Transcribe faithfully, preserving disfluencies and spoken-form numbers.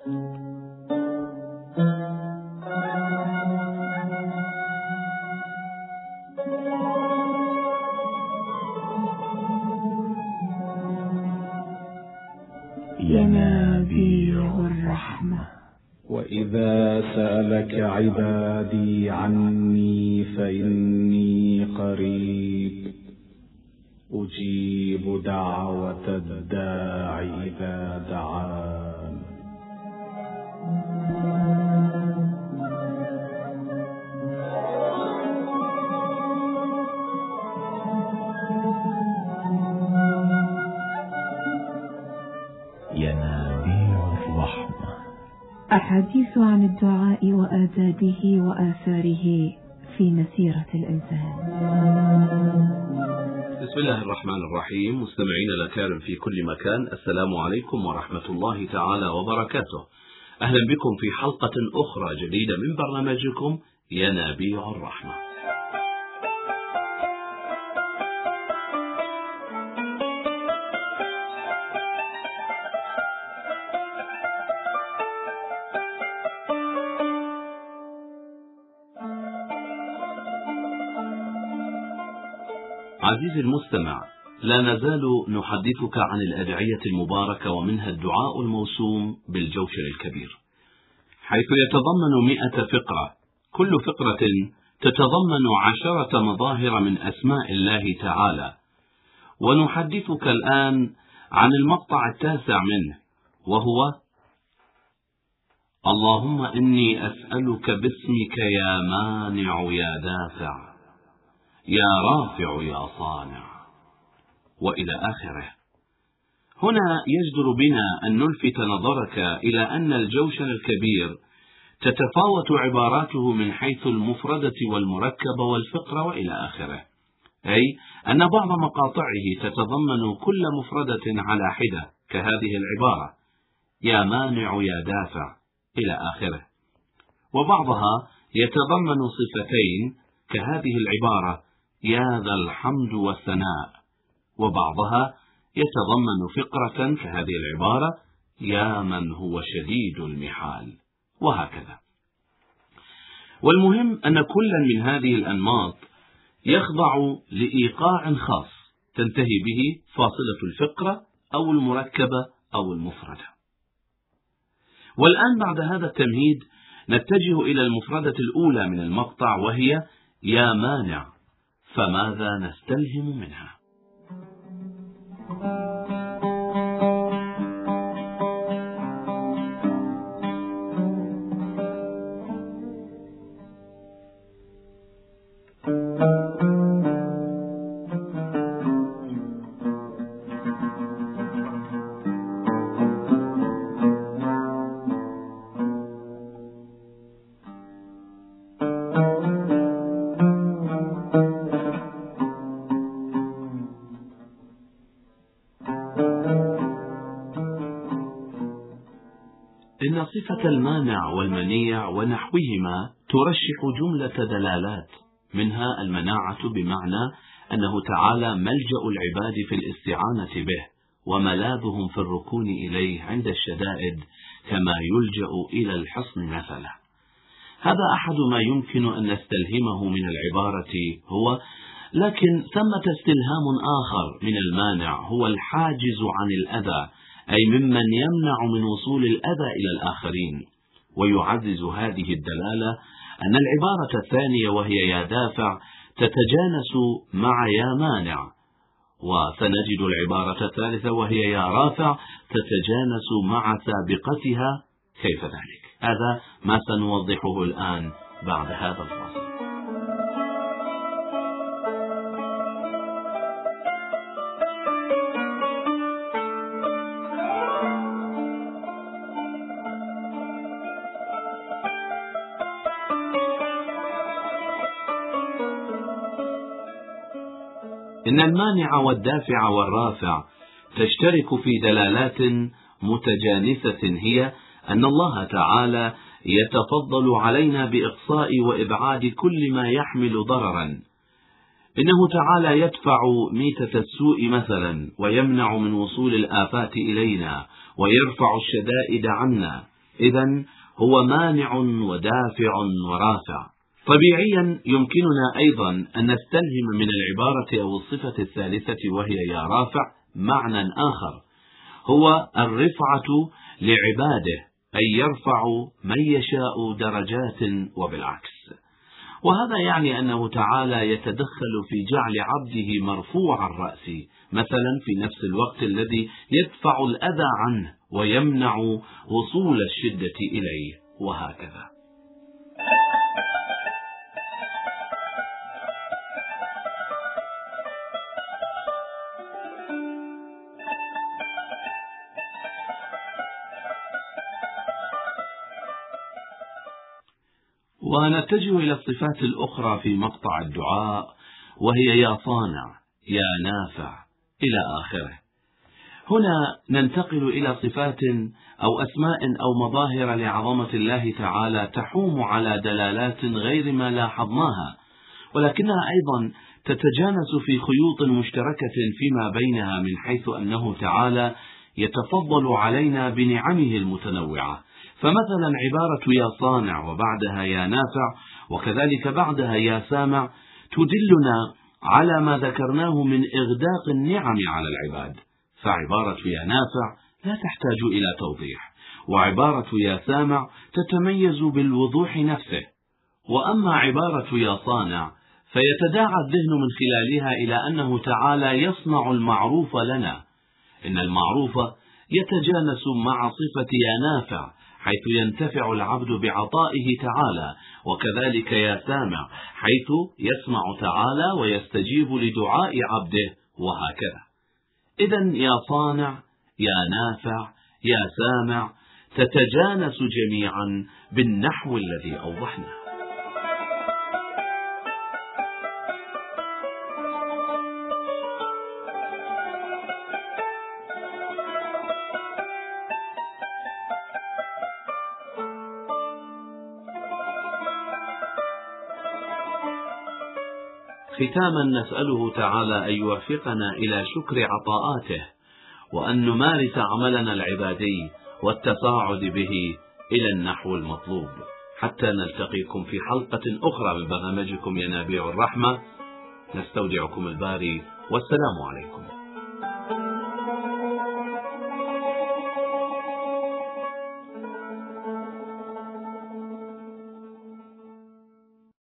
ينابيع الرحمة. وإذا سألك عبادي عني فإني قريب أجيب دعوة الداع إذا دعان. ينابيع الرحمة. أحاديث عن الدعاء وآدابه وآثاره في مسيرة الإنسان. بسم الله الرحمن الرحيم. مستمعين الأكارم في كل مكان، السلام عليكم ورحمة الله تعالى وبركاته. أهلا بكم في حلقة أخرى جديدة من برنامجكم ينابيع الرحمة. عزيزي المستمع، لا نزال نحدثك عن الأدعية المباركة ومنها الدعاء الموسوم بالجوشر الكبير، حيث يتضمن مئة فقرة، كل فقرة تتضمن عشرة مظاهر من أسماء الله تعالى. ونحدثك الآن عن المقطع التاسع منه، وهو: اللهم إني أسألك باسمك يا مانع يا دافع يا رافع يا صانع، وإلى آخره. هنا يجدر بنا أن نلفت نظرك إلى أن الجوشر الكبير تتفاوت عباراته من حيث المفردة والمركبة والفقرة وإلى آخره، أي أن بعض مقاطعه تتضمن كل مفردة على حدة كهذه العبارة: يا مانع يا دافع إلى آخره، وبعضها يتضمن صفتين كهذه العبارة: يا ذا الحمد والثناء، وبعضها يتضمن فقرة كهذه العبارة: يا من هو شديد المحال، وهكذا. والمهم أن كلا من هذه الأنماط يخضع لإيقاع خاص تنتهي به فاصلة الفقرة أو المركبة أو المفردة. والآن بعد هذا التمهيد نتجه إلى المفردة الأولى من المقطع، وهي يا مانع. فماذا نستلهم منها؟ إن صفة المانع والمنيع ونحوهما ترشح جملة دلالات، منها المناعة بمعنى أنه تعالى ملجأ العباد في الاستعانة به وملاذهم في الركون إليه عند الشدائد، كما يلجأ إلى الحصن مثلا. هذا أحد ما يمكن أن نستلهمه من العبارة هو، لكن ثمة استلهام آخر من المانع هو الحاجز عن الأذى، أي ممن يمنع من وصول الأذى إلى الآخرين. ويعزز هذه الدلالة أن العبارة الثانية وهي يا دافع تتجانس مع يا مانع، وسنجد العبارة الثالثة وهي يا رافع تتجانس مع سابقتها. كيف ذلك؟ هذا ما سنوضحه الآن بعد هذا الفاصل. إن المانع والدافع والرافع تشترك في دلالات متجانسة، هي أن الله تعالى يتفضل علينا بإقصاء وإبعاد كل ما يحمل ضررا. إنه تعالى يدفع ميتة السوء مثلا، ويمنع من وصول الآفات إلينا، ويرفع الشدائد عنا. إذن هو مانع ودافع ورافع. طبيعيا يمكننا أيضا أن نستلهم من العبارة أو الصفة الثالثة وهي يا رافع معنى آخر، هو الرفعة لعباده، أي يرفع من يشاء درجات وبالعكس. وهذا يعني أنه تعالى يتدخل في جعل عبده مرفوع الرأس، مثلا في نفس الوقت الذي يدفع الأذى عنه ويمنع وصول الشدة إليه، وهكذا. ونتجه إلى الصفات الأخرى في مقطع الدعاء، وهي يا صانع، يا نافع، إلى آخره. هنا ننتقل إلى صفات أو أسماء أو مظاهر لعظمة الله تعالى تحوم على دلالات غير ما لاحظناها، ولكنها أيضا تتجانس في خيوط مشتركة فيما بينها، من حيث أنه تعالى يتفضل علينا بنعمه المتنوعة. فمثلا عبارة يا صانع وبعدها يا نافع وكذلك بعدها يا سامع تدلنا على ما ذكرناه من إغداق النعم على العباد، فعبارة يا نافع لا تحتاج إلى توضيح، وعبارة يا سامع تتميز بالوضوح نفسه. وأما عبارة يا صانع فيتداعى الذهن من خلالها إلى أنه تعالى يصنع المعروف لنا، إن المعروف يتجانس مع صفة يا نافع حيث ينتفع العبد بعطائه تعالى، وكذلك يا سامع حيث يسمع تعالى ويستجيب لدعاء عبده، وهكذا. إذن يا صانع، يا نافع، يا سامع تتجانس جميعا بالنحو الذي أوضحناه. ختاما نسأله تعالى أن يوفقنا إلى شكر عطاءاته، وأن نمارس عملنا العبادي والتصاعد به إلى النحو المطلوب، حتى نلتقيكم في حلقة أخرى من برنامجكم ينابيع الرحمة. نستودعكم الباري، والسلام عليكم.